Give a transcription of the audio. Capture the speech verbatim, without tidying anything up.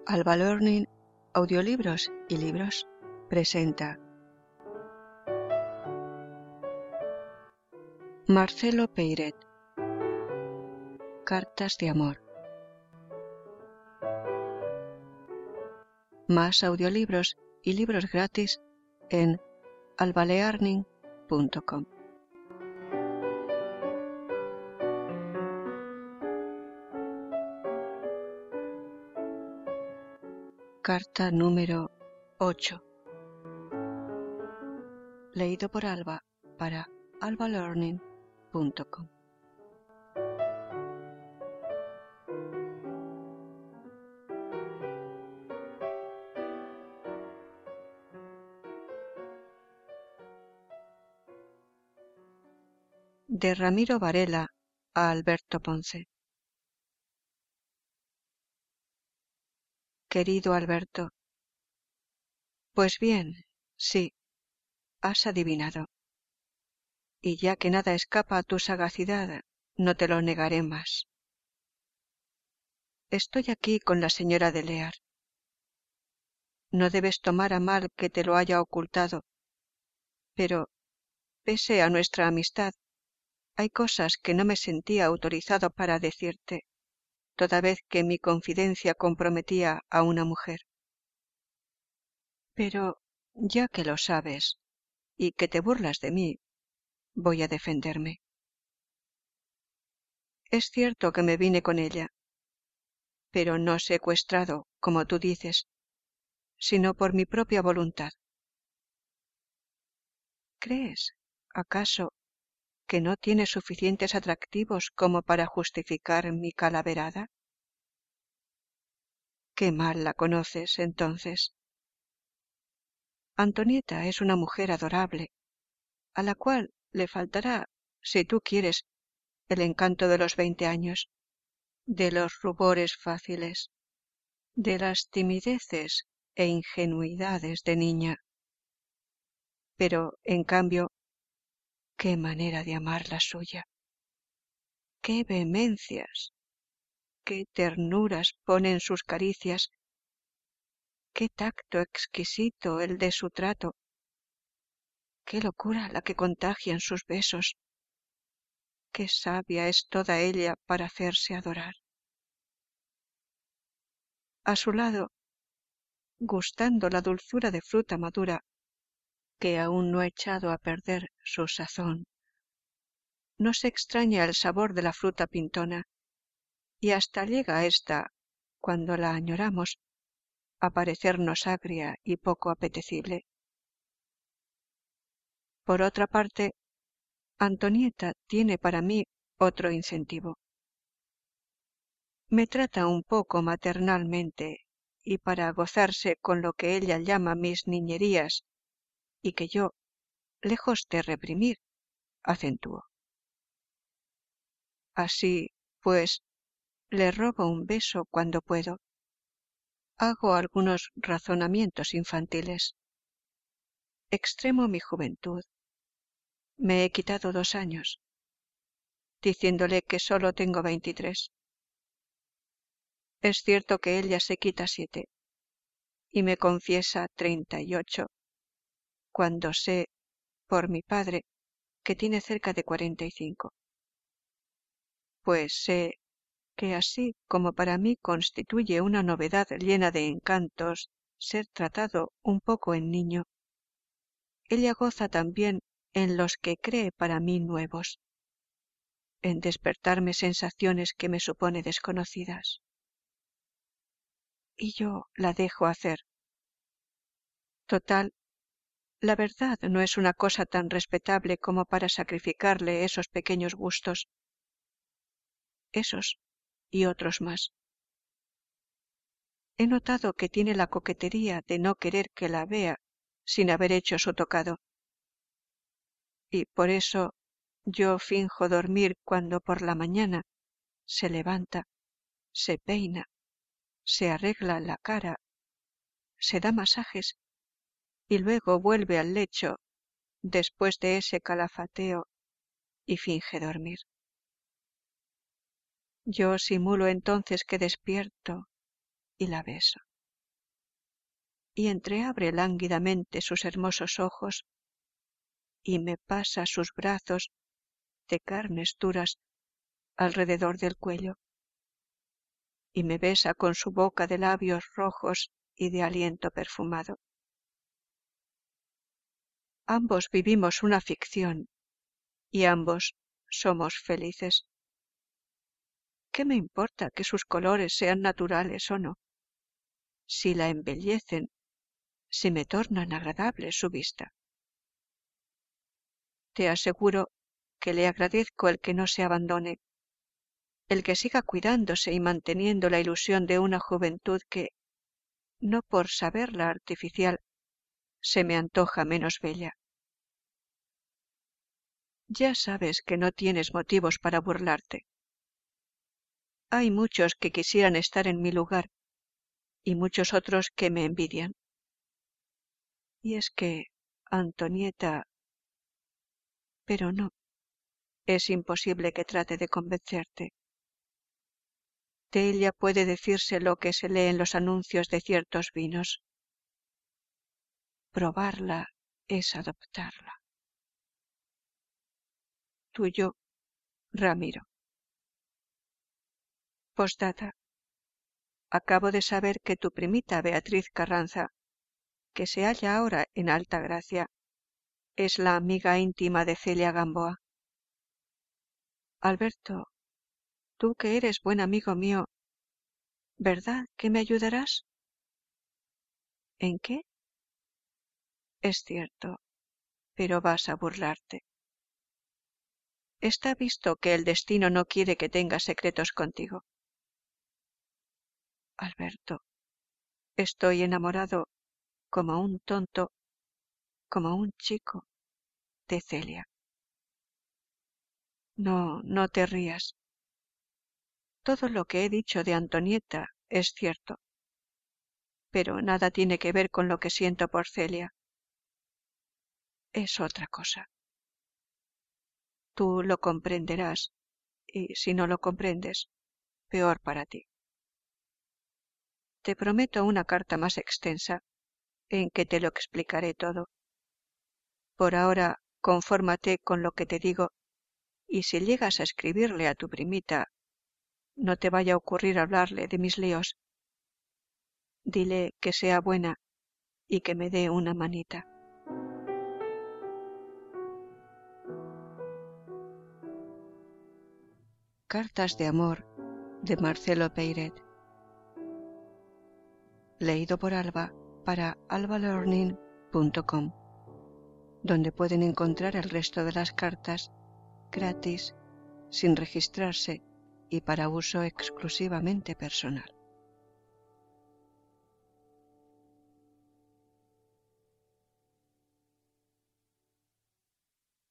Alba Learning, audiolibros y libros, presenta Marcelo Peiret, Cartas de amor. Más audiolibros y libros gratis en alba learning punto com. Carta número ocho. Leído por Alba para alba learning punto com. De Ramiro Varela a Alberto Ponce. Querido Alberto, pues bien, sí, has adivinado. Y ya que nada escapa a tu sagacidad, no te lo negaré más. Estoy aquí con la señora de Lear. No debes tomar a mal que te lo haya ocultado, pero, pese a nuestra amistad, hay cosas que no me sentía autorizado para decirte, toda vez que mi confidencia comprometía a una mujer. Pero, ya que lo sabes, y que te burlas de mí, voy a defenderme. Es cierto que me vine con ella, pero no secuestrado, como tú dices, sino por mi propia voluntad. ¿Crees, acaso, que no tiene suficientes atractivos como para justificar mi calaverada? Qué mal la conoces, entonces. Antonieta es una mujer adorable, a la cual le faltará, si tú quieres, el encanto de los veinte años, de los rubores fáciles, de las timideces e ingenuidades de niña. Pero, en cambio, qué manera de amar la suya, qué vehemencias, qué ternuras ponen sus caricias, qué tacto exquisito el de su trato, qué locura la que contagian sus besos, qué sabia es toda ella para hacerse adorar. A su lado, gustando la dulzura de fruta madura, que aún no ha echado a perder su sazón, no se extraña el sabor de la fruta pintona, y hasta llega a ésta, cuando la añoramos, a parecernos agria y poco apetecible. Por otra parte, Antonieta tiene para mí otro incentivo. Me trata un poco maternalmente, y para gozarse con lo que ella llama mis niñerías, y que yo, lejos de reprimir, acentúo. Así, pues, le robo un beso cuando puedo. Hago algunos razonamientos infantiles. Extremo mi juventud. Me he quitado dos años, diciéndole que solo tengo veintitrés. Es cierto que ella se quita siete, y me confiesa treinta y ocho, cuando sé, por mi padre, que tiene cerca de cuarenta y cinco. Pues sé que así como para mí constituye una novedad llena de encantos ser tratado un poco en niño, ella goza también en los que cree para mí nuevos, en despertarme sensaciones que me supone desconocidas. Y yo la dejo hacer. Total, la verdad no es una cosa tan respetable como para sacrificarle esos pequeños gustos, esos y otros más. He notado que tiene la coquetería de no querer que la vea sin haber hecho su tocado. Y por eso yo finjo dormir cuando por la mañana se levanta, se peina, se arregla la cara, se da masajes y luego vuelve al lecho después de ese calafateo y finge dormir. Yo simulo entonces que despierto y la beso. y entreabre lánguidamente sus hermosos ojos y me pasa sus brazos de carnes duras alrededor del cuello y me besa con su boca de labios rojos y de aliento perfumado. Ambos vivimos una ficción y ambos somos felices. ¿Qué me importa que sus colores sean naturales o no? Si la embellecen, si me tornan agradable su vista. Te aseguro que le agradezco el que no se abandone, el que siga cuidándose y manteniendo la ilusión de una juventud que, no por saberla artificial, se me antoja menos bella. Ya sabes que no tienes motivos para burlarte. Hay muchos que quisieran estar en mi lugar y muchos otros que me envidian. Y es que, Antonieta... Pero no, es imposible que trate de convencerte. De ella puede decirse lo que se lee en los anuncios de ciertos vinos. Probarla es adoptarla. Tuyo, Ramiro. Postdata. Acabo de saber que tu primita Beatriz Carranza, que se halla ahora en Alta Gracia, es la amiga íntima de Celia Gamboa. Alberto, tú que eres buen amigo mío, ¿verdad que me ayudarás? ¿En qué? Es cierto, pero vas a burlarte. Está visto que el destino no quiere que tengas secretos contigo. Alberto, estoy enamorado como un tonto, como un chico, de Celia. No, no te rías. Todo lo que he dicho de Antonieta es cierto, pero nada tiene que ver con lo que siento por Celia. Es otra cosa. Tú lo comprenderás, y si no lo comprendes, peor para ti. Te prometo una carta más extensa, en que te lo explicaré todo. Por ahora, confórmate con lo que te digo, y si llegas a escribirle a tu primita, no te vaya a ocurrir hablarle de mis líos. Dile que sea buena y que me dé una manita. Cartas de amor de Marcelo Peiret. Leído por Alba para alba learning punto com, donde pueden encontrar el resto de las cartas gratis, sin registrarse y para uso exclusivamente personal.